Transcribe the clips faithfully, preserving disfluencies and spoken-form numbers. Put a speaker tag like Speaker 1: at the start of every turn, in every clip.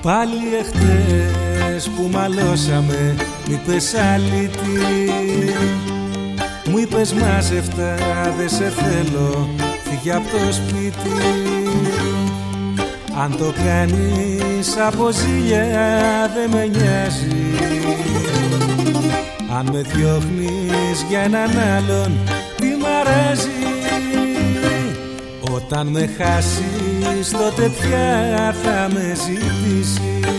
Speaker 1: Πάλι εχθές που μαλώσαμε μ' είπες αλήτη. Μου είπες μάζευτα δε σε θέλω, φύγε απ' το σπίτι. Αν το κάνεις από ζήλια δε με νοιάζει. Αν με διώχνεις για έναν άλλον τι μ' αρέσει. Όταν με χάσεις τότε πια θα με ζητήσεις.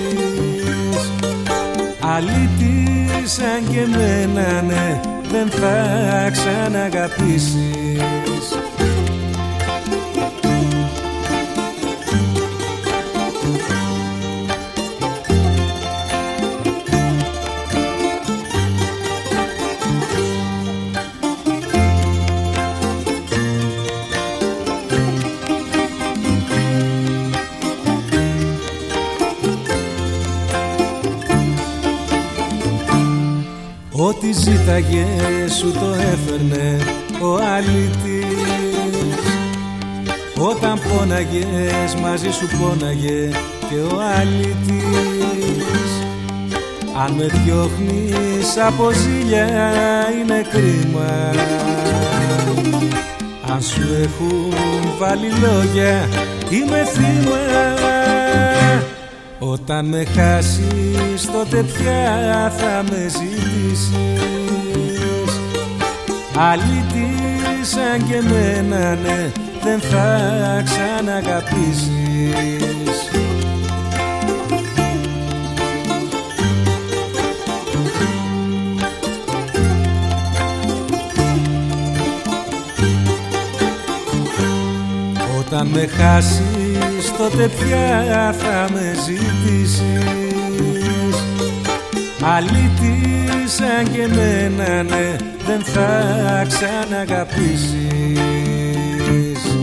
Speaker 1: Αλήτη σαν και εμένα ναι, δεν θα ξαναγαπήσεις. Ό,τι ζήταγες σου το έφερνε ο αλήτης. Όταν πόναγες μαζί σου πόναγε και ο αλήτης. Αν με διώχνεις από ζήλια είναι κρίμα. Αν σου έχουν βάλει λόγια είμαι θύμα. Όταν με χάσεις τότε πια θα με ζητήσεις. Αλήτη σαν και εμένα ναι, δεν θα ξαναγαπήσεις. Όταν με χάσεις τότε πια θα με ζητήσεις. Αλήτη σαν και εμένα ναι, δεν θα ξαναγαπήσεις.